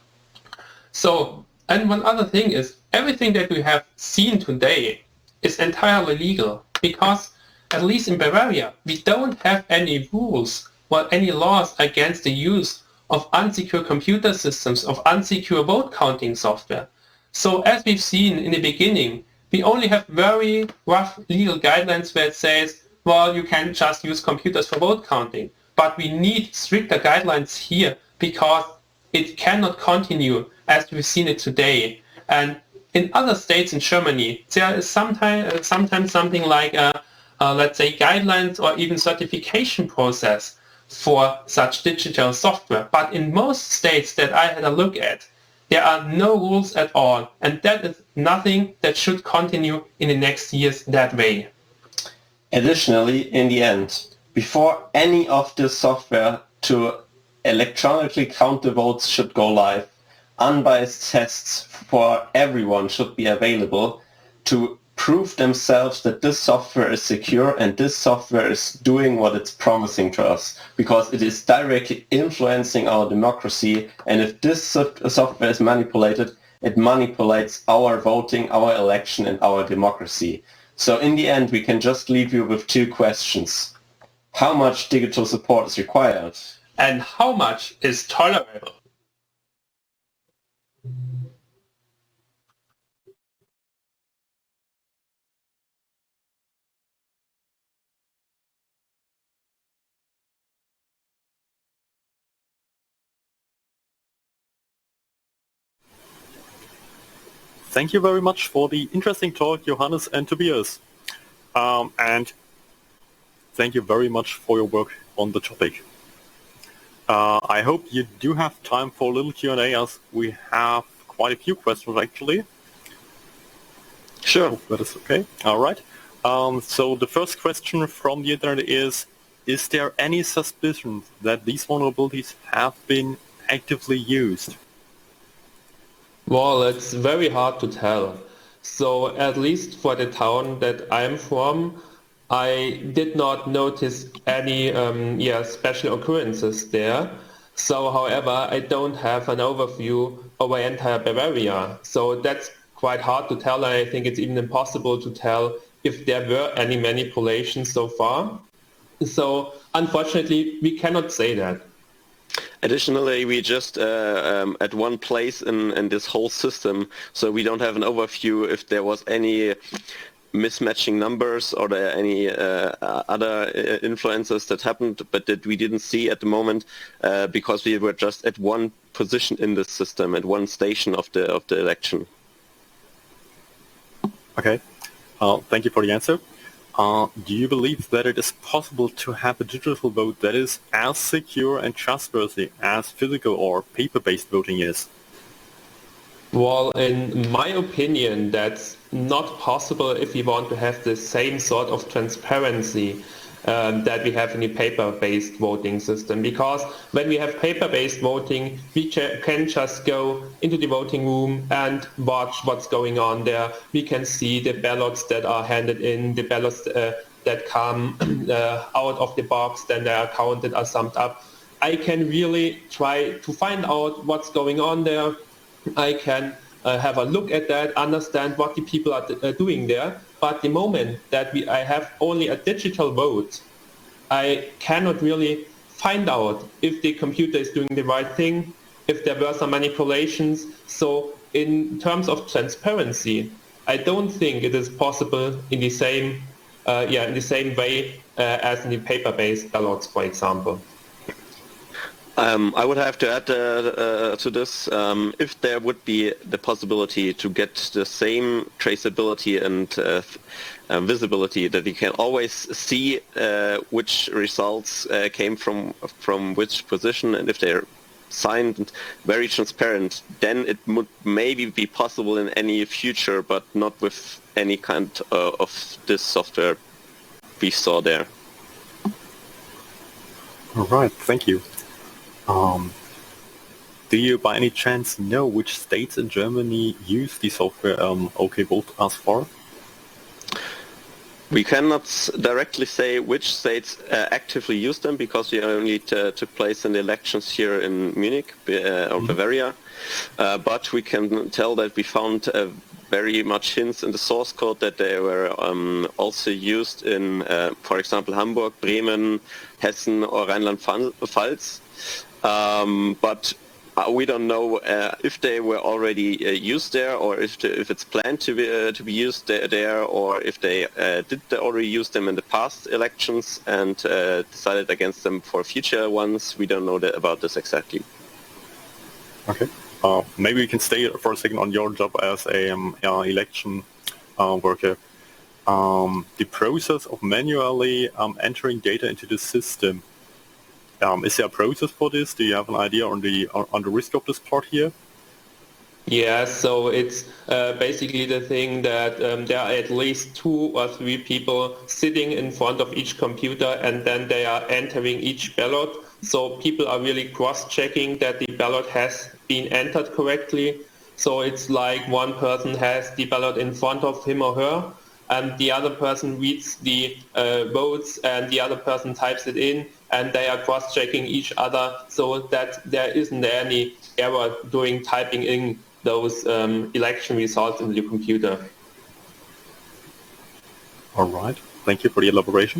So, and one other thing is, everything that we have seen today is entirely legal, because at least in Bavaria, we don't have any rules or any laws against the use of unsecure computer systems, of unsecure vote counting software. So as we've seen in the beginning, we only have very rough legal guidelines where it says, well, you can just use computers for vote counting. But we need stricter guidelines here because it cannot continue as we've seen it today. And in other states in Germany, there is sometimes, sometimes something like a, a, let's say, guidelines or even certification process for such digital software. But in most states that I had a look at, there are no rules at all. And that is nothing that should continue in the next years that way. Additionally, in the end, before any of this software to electronically count the votes should go live, unbiased tests for everyone should be available to prove themselves that this software is secure and this software is doing what it's promising to us, because it is directly influencing our democracy, and if this software is manipulated, it manipulates our voting, our election and our democracy. So in the end, we can just leave you with two questions. How much digital support is required? And how much is tolerable? Thank you very much for the interesting talk, Johannes and Tobias. Um, and thank you very much for your work on the topic. Uh, I hope you do have time for a little Q and A, as we have quite a few questions actually. Sure. Hope that is okay. All right. Um, so the first question from the internet is, is there any suspicion that these vulnerabilities have been actively used? Well, it's very hard to tell. So at least for the town that I'm from, I did not notice any um, yeah, special occurrences there. So however, I don't have an overview over entire Bavaria. So that's quite hard to tell, and I think it's even impossible to tell if there were any manipulations so far. So unfortunately, we cannot say that. Additionally, we just uh, um, at one place in, in this whole system, so we don't have an overview if there was any mismatching numbers or there any uh, other influences that happened, but that we didn't see at the moment uh, because we were just at one position in the system, at one station of the of the election. Okay, uh, thank you for the answer. Uh, do you believe that it is possible to have a digital vote that is as secure and trustworthy as physical or paper-based voting is? Well, in my opinion, that's not possible if we want to have the same sort of transparency um, that we have in the paper-based voting system. Because when we have paper-based voting, we can just go into the voting room and watch what's going on there. We can see the ballots that are handed in, the ballots uh, that come uh, out of the box, then they are counted, are summed up. I can really try to find out what's going on there. I can uh, have a look at that, understand what the people are uh, doing there. But the moment that we, I have only a digital vote, I cannot really find out if the computer is doing the right thing, if there were some manipulations. So in terms of transparency, I don't think it is possible in the same, uh, yeah, in the same way uh, as in the paper-based ballots, for example. Um, I would have to add uh, uh, to this, um, if there would be the possibility to get the same traceability and uh, uh, visibility, that you can always see uh, which results uh, came from from which position, and if they're signed and very transparent, then it would maybe be possible in any future, but not with any kind uh, of this software we saw there. All right, thank you. Um, do you by any chance know which states in Germany use the software um, OK Vote as far? We cannot directly say which states uh, actively use them, because they only t- took place in the elections here in Munich uh, or mm-hmm. Bavaria. Uh, but we can tell that we found uh, very much hints in the source code that they were um, also used in, uh, for example, Hamburg, Bremen, Hessen, or Rhineland-Pfalz. Um, but uh, we don't know uh, if they were already uh, used there, or if the, if it's planned to be uh, to be used there, there or if they uh, did already use them in the past elections and uh, decided against them for future ones. We don't know that about this exactly. Okay. Uh, maybe we can stay for a second on your job as a um, uh, election uh, worker. Um, the process of manually um, entering data into the system. Um, is there a process for this? Do you have an idea on the on the risk of this part here? Yeah, so it's uh, basically the thing that um, there are at least two or three people sitting in front of each computer, and then they are entering each ballot. So people are really cross-checking that the ballot has been entered correctly. So it's like one person has the ballot in front of him or her, and the other person reads the uh, votes, and the other person types it in, and they are cross-checking each other so that there isn't any error during typing in those um, election results in the computer. All right, thank you for the elaboration.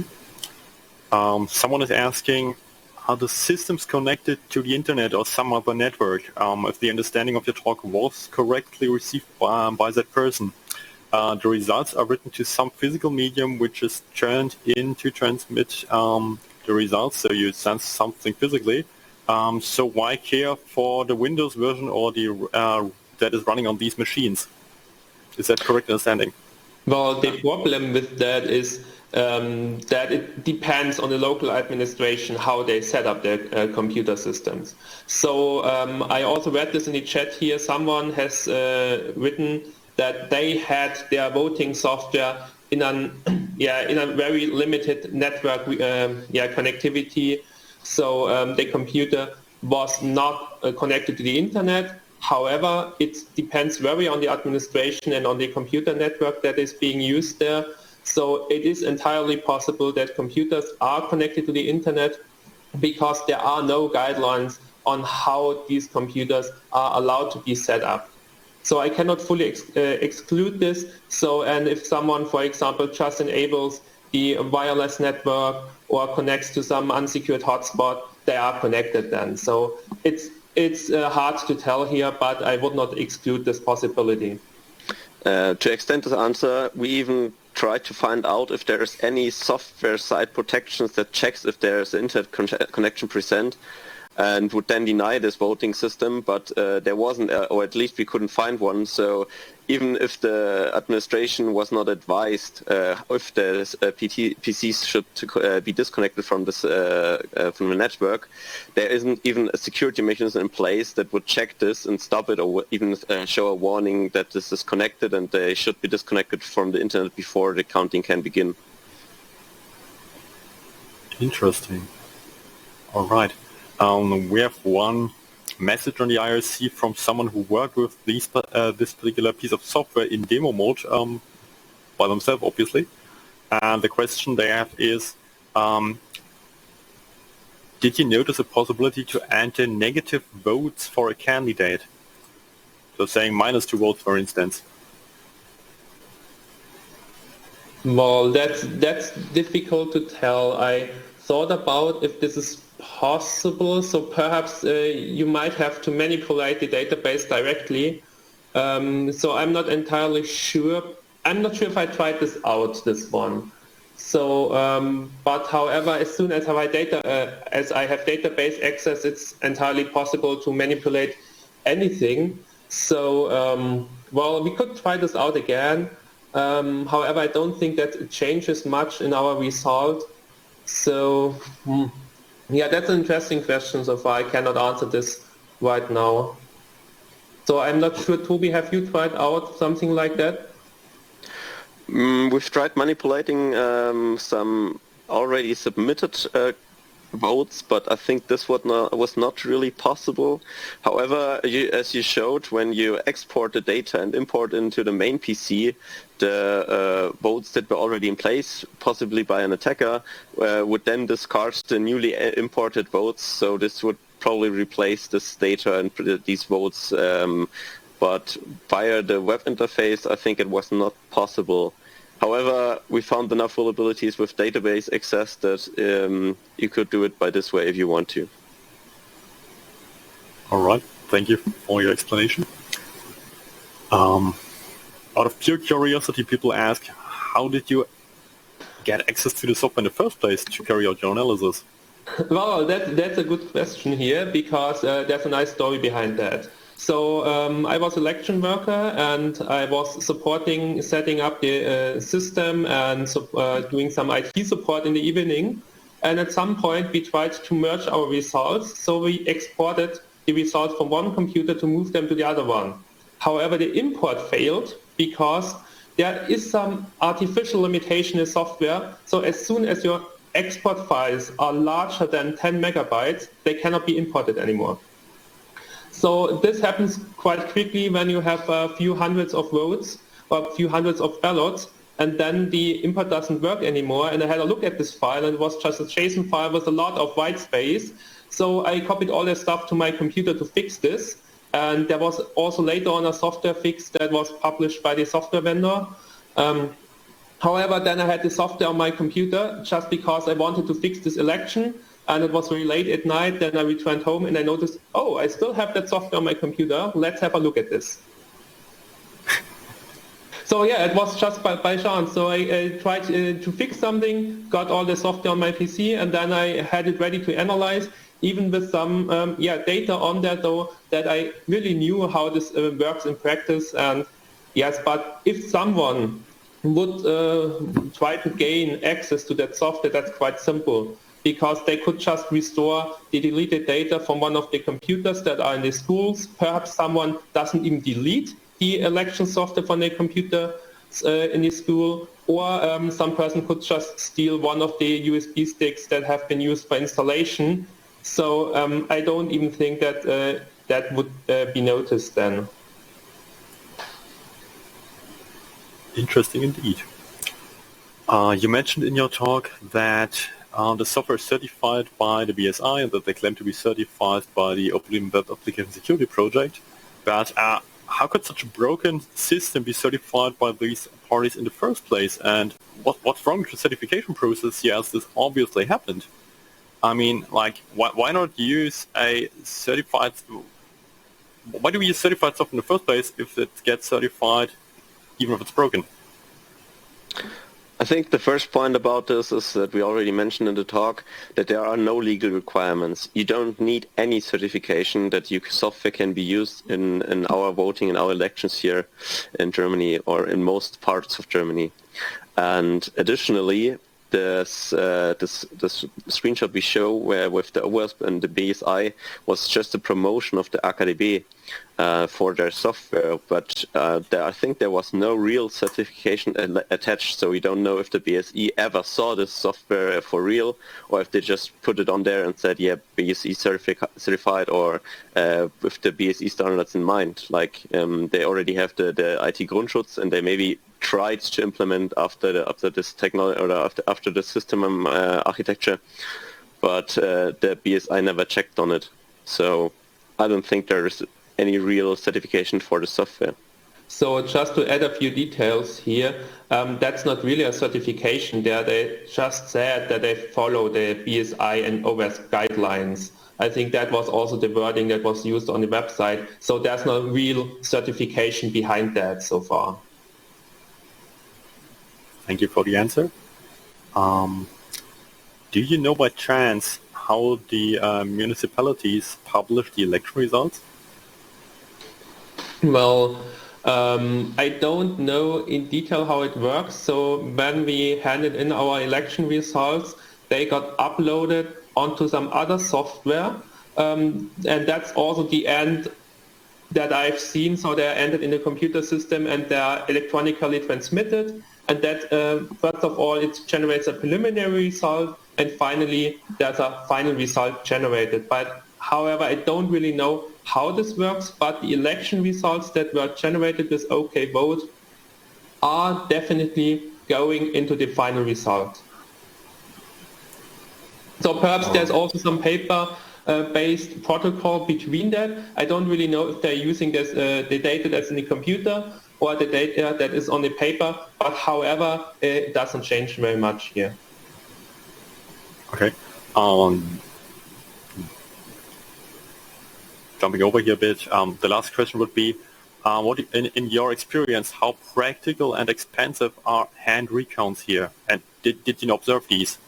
Um, someone is asking, are the systems connected to the internet or some other network? Um, if the understanding of your talk was correctly received by, by that person. Uh, the results are written to some physical medium which is turned in to transmit um, the results, so you sense something physically. Um, so why care for the Windows version or the uh, that is running on these machines? Is that correct understanding? Well, the problem with that is um, that it depends on the local administration how they set up their uh, computer systems. So um, I also read this in the chat here. Someone has uh, written that they had their voting software in an yeah in a very limited network um, yeah connectivity. So um, the computer was not uh, connected to the internet. However, it depends very on the administration and on the computer network that is being used there. So it is entirely possible that computers are connected to the internet, because there are no guidelines on how these computers are allowed to be set up. So I cannot fully ex uh, exclude this. So, and if someone, for example, just enables the wireless network or connects to some unsecured hotspot, they are connected then. So it's it's uh, hard to tell here, but I would not exclude this possibility. Uh, to extend this answer, we even tried to find out if there is any software side protections that checks if there is an internet con connection present, and would then deny this voting system, but uh, there wasn't, uh, or at least we couldn't find one. So even if the administration was not advised uh, if the uh, P T, P Cs should uh, be disconnected from this uh, uh, from the network, there isn't even a security mechanism in place that would check this and stop it, or even uh, show a warning that this is connected and they should be disconnected from the internet before the counting can begin. Interesting. All right. Um, we have one message on the I R C from someone who worked with these, uh, this particular piece of software in demo mode um, by themselves, obviously. And the question they have is, um, did you notice a possibility to enter negative votes for a candidate? So saying minus two votes, for instance. Well, that's, that's difficult to tell. I thought about if this is possible, so perhaps uh, you might have to manipulate the database directly. Um, so I'm not entirely sure. I'm not sure if I tried this out, this one. So, um, but however, as soon as I have data, uh, as I have database access, it's entirely possible to manipulate anything. So, um, well, we could try this out again. Um, however, I don't think that it changes much in our result. So, hmm, yeah, that's an interesting question so far. I cannot answer this right now. So I'm not sure, Toby, have you tried out something like that? Mm, we've tried manipulating um, some already submitted uh, votes, but I think this was not, was not really possible. However, you, as you showed, when you export the data and import into the main P C, the uh, votes that were already in place, possibly by an attacker, uh, would then discard the newly imported votes. So this would probably replace this data and these votes. Um, but via the web interface, I think it was not possible. However, we found enough vulnerabilities with database access that um, you could do it by this way if you want to. All right, thank you for your explanation. Um, out of pure curiosity, people ask, how did you get access to the software in the first place to carry out your analysis? Well, that, that's a good question here, because uh, there's a nice story behind that. So um, I was a election worker, and I was supporting setting up the uh, system and uh, doing some I T support in the evening. And at some point we tried to merge our results, so we exported the results from one computer to move them to the other one. However, the import failed because there is some artificial limitation in software. So as soon as your export files are larger than ten megabytes, they cannot be imported anymore. So this happens quite quickly when you have a few hundreds of votes or a few hundreds of ballots, and then the import doesn't work anymore. And I had a look at this file, and it was just a JSON file with a lot of white space. So I copied all that stuff to my computer to fix this. And there was also later on a software fix that was published by the software vendor. Um, however, then I had the software on my computer just because I wanted to fix this election. And it was very late at night. Then I returned home and I noticed, oh, I still have that software on my computer. Let's have a look at this. So yeah, it was just by, by chance. So I, I tried uh, to fix something, got all the software on my P C, and then I had it ready to analyze, even with some um, yeah data on there, though, that I really knew how this uh, works in practice. And yes, but if someone would uh, try to gain access to that software, that's quite simple, because they could just restore the deleted data from one of the computers that are in the schools. Perhaps someone doesn't even delete the election software from their computer uh, in the school, or um, some person could just steal one of the U S B sticks that have been used for installation. So um, I don't even think that uh, that would uh, be noticed then. Interesting indeed. Uh, you mentioned in your talk that uh, the software is certified by the B S I and that they claim to be certified by the Open Web Application Security Project. But uh, how could such a broken system be certified by these parties in the first place? And what, what's wrong with the certification process here, as this obviously happened? I mean, like, why, why not use a certified... Why do we use certified software in the first place if it gets certified even if it's broken? I think the first point about this is that we already mentioned in the talk that there are no legal requirements. You don't need any certification that your software can be used in, in our voting, in our elections here in Germany or in most parts of Germany. And additionally, this, uh, this, this screenshot we show where with the O W A S P and the B S I was just a promotion of the A K D B uh, for their software, but uh, there, I think there was no real certification attached, so we don't know if the B S I ever saw this software for real, or if they just put it on there and said, yeah, B S I certifi- certified, or uh, with the B S I standards in mind. Like um, they already have the, the I T Grundschutz, and they maybe tried to implement after the, after this technology or after after the system uh, architecture, but uh, the B S I never checked on it. So I don't think there is any real certification for the software. So just to add a few details here, um, that's not really a certification there. They just said that they follow the B S I and O W A S P guidelines. I think that was also the wording that was used on the website. So there's no real certification behind that so far. Thank you for the answer. Um, do you know by chance how the uh, municipalities publish the election results? Well, um, I don't know in detail how it works. So when we handed in our election results, they got uploaded onto some other software. Um, and that's also the end that I've seen. So they're entered in the computer system and they're electronically transmitted. And that, uh, first of all, it generates a preliminary result. And finally, there's a final result generated. But however, I don't really know how this works, but the election results that were generated with OKVote are definitely going into the final result. So perhaps there's also some paper-based uh, protocol between that. I don't really know if they're using this, uh, the data that's in the computer or the data that is on the paper, but however, it doesn't change very much here. Okay. Um, jumping over here a bit, um, the last question would be, uh, what in, in your experience, how practical and expensive are hand recounts here? And did, did you observe these?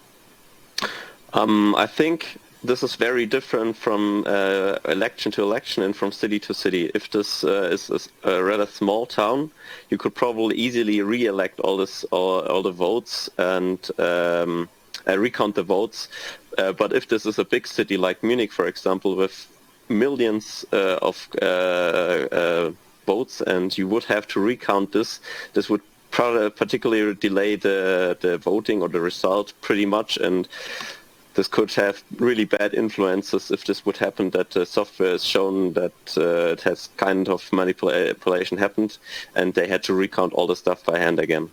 Um, I think this is very different from uh, election to election and from city to city. If this uh, is, is a rather small town, you could probably easily re-elect all this, all, all the votes and um, uh, recount the votes. Uh, but if this is a big city like Munich, for example, with millions uh, of uh, uh, votes, and you would have to recount this, this would particularly delay the, the voting or the result pretty much, and this could have really bad influences if this would happen, that the software is shown that uh, it has kind of manipulation happened and they had to recount all the stuff by hand again.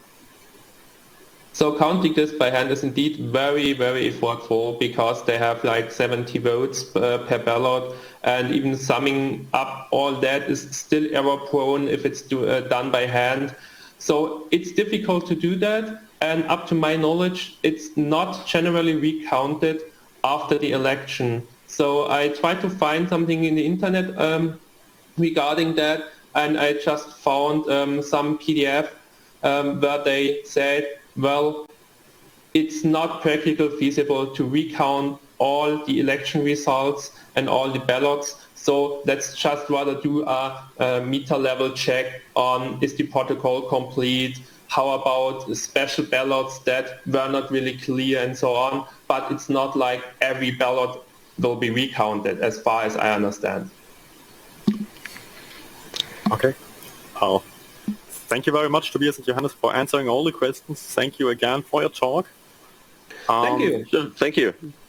So counting this by hand is indeed very, very effortful because they have like seventy votes uh, per ballot, and even summing up all that is still error prone if it's do, uh, done by hand. So it's difficult to do that, and up to my knowledge, it's not generally recounted after the election. So I tried to find something in the internet um, regarding that, and I just found um, some P D F um, where they said, well, it's not practical feasible to recount all the election results and all the ballots. So let's just rather do a, a meter level check on, is the protocol complete? How about special ballots that were not really clear and so on? But it's not like every ballot will be recounted as far as I understand. Okay. Oh. Thank you very much, Tobias and Johannes, for answering all the questions. Thank you again for your talk. Um, Thank you. Thank you.